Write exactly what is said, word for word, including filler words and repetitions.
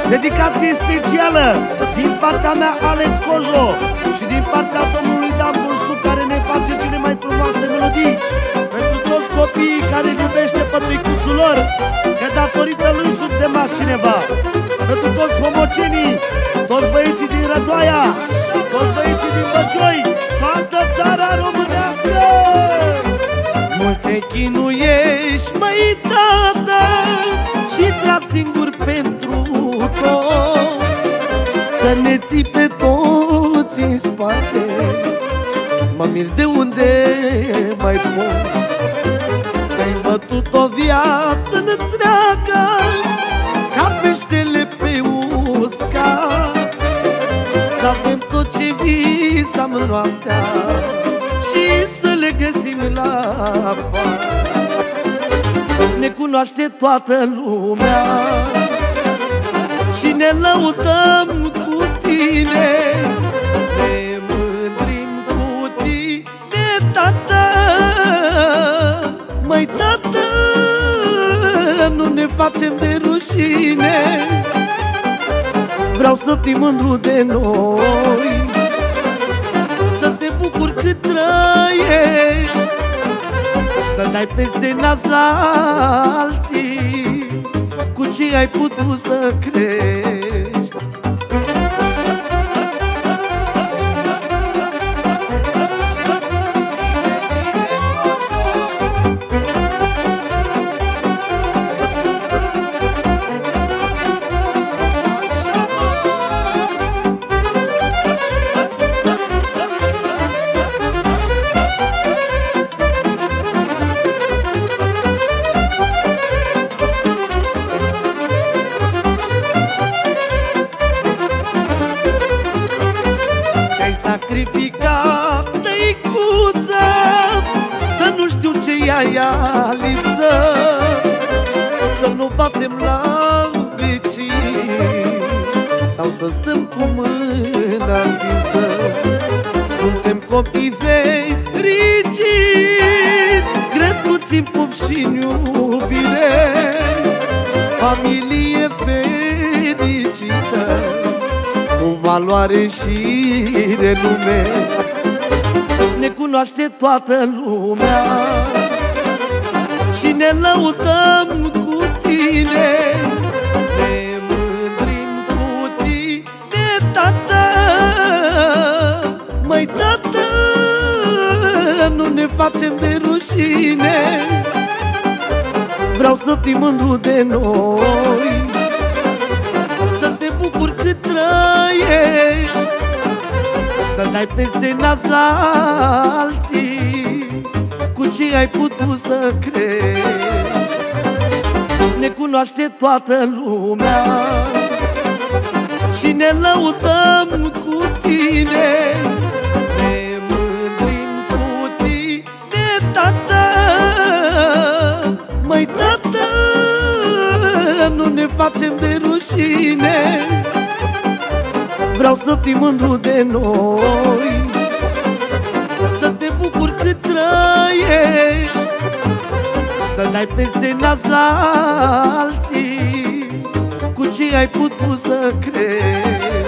Dedicație specială din partea mea, Alex Cojo, și din partea domnului Dan Bursu, care ne face cele mai frumoase melodii, pentru toți copiii care iubește pe tăicuțul lor, că datorită lui suntem azi cineva. Pentru toți homocenii, toți băieții din Rădoaia, toți băieții din Băcioi, toată țara românească. Mult te chinuiești, măi tată, și tragi singur pentru toți, să ne ții pe toți în spate. Mă mir de unde mai poți, că-ai bătut o viață întreagă ca peștele pe uscat. Să avem tot ce visam noaptea și să le găsim la pat. Ne cunoaște toată lumea și ne lăudăm cu tine, ne mândrim cu tine, tată. Măi tată, nu ne facem de rușine, vreau să fii mândru de noi, să te bucuri cât trăiești, să dai peste nas la alții cu ce ai putut să crești. Sacrificat, tăicuță, să nu știu ce ia ea lipsă, să nu batem la vecini sau să stăm cu mâna întinsă. Suntem copii fericiți, crescuți în puf și în iubire, familie fericită, cu valoare și renume. Ne cunoaște toată lumea și ne lăudăm cu tine, ne mândrim cu tine, tată. Măi tată, nu ne facem de rușine, vreau să fii mândru de noi, să te bucuri cât trăiești, să dai peste nas la alții cu ce ai putut să crești. Ne cunoaște toată lumea și ne lăudăm cu tine, ne mândrim cu tine, tată. Măi tată, nu ne facem de rușine, vreau să fii mândru de noi, să te bucuri cât trăiești, să dai peste nas la alții cu ce ai putut să crești.